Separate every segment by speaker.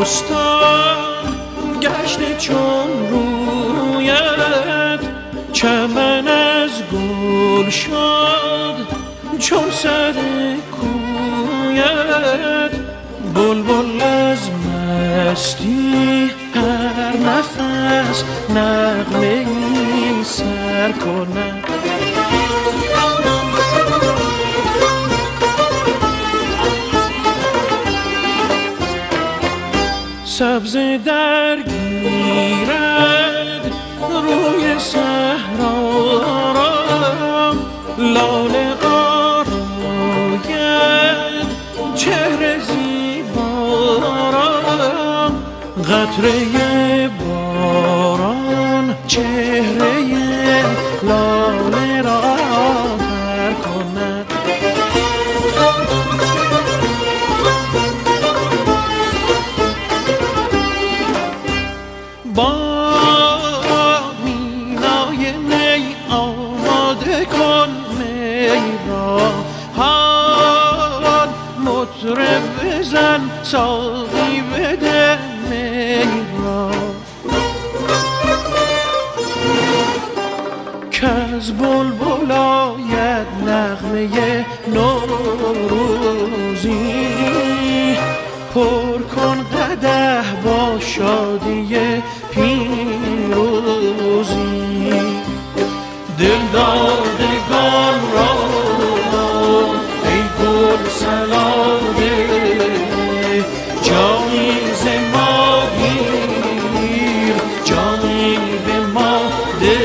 Speaker 1: بستان گشته چون رویت، چمن از گل شد چون سر کویت. بلبل از مستی هر نفس نغمه ای سر کند. سبزه درگیرد روی صحرا را، لاله آراید چهره زیبا را. قطره باران چهره لاله را تر کند. با مینای می آماده کن می را، هان مطرب بزن ساقی بده می را. کز بلبل آید نغمه نوروزی، پر کن قدح با شادی پیروزی. دلدادگان را ای گل سلاده، جایی ز ما گیر جایی به ما ده.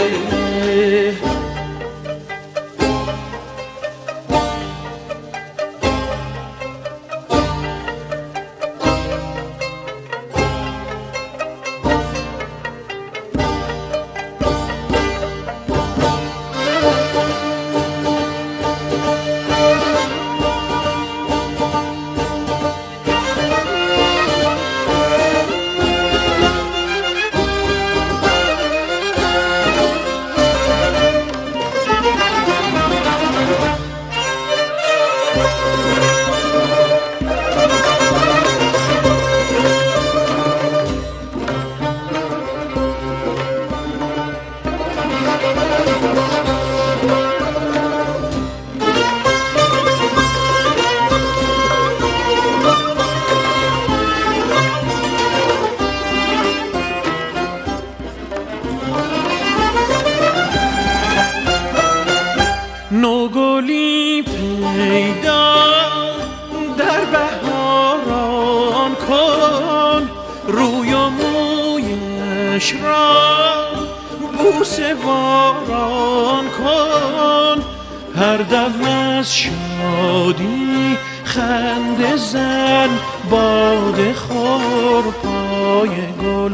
Speaker 1: نوگلی پیدا در بهاران کن، روی و مویش را بوسه باران کن. هر دم از شادی خنده زن، باده خور پای گل.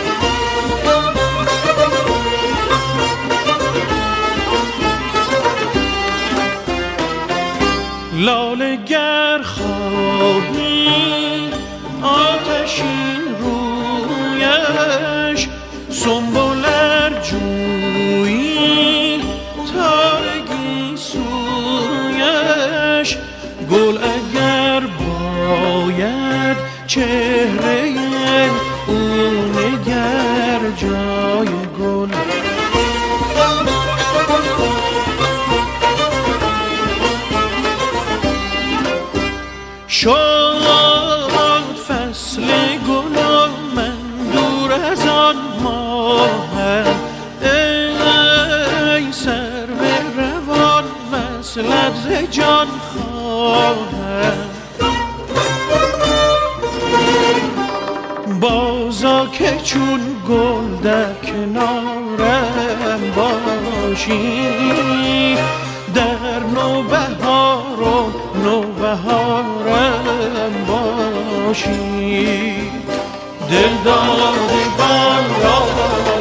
Speaker 1: لاله گر خواهی آتشین رویش، سنبل ار جویی تارگی سویش. گل اگر باید چهره او نگر جای گل. شد فصل گل و من دور از آن ماهم، ای سرو روان وصلت ز جان خواهم. بازا که چون گل در کنارم باشی، در نوبهار و نوبهارم باشی. دلدادگان را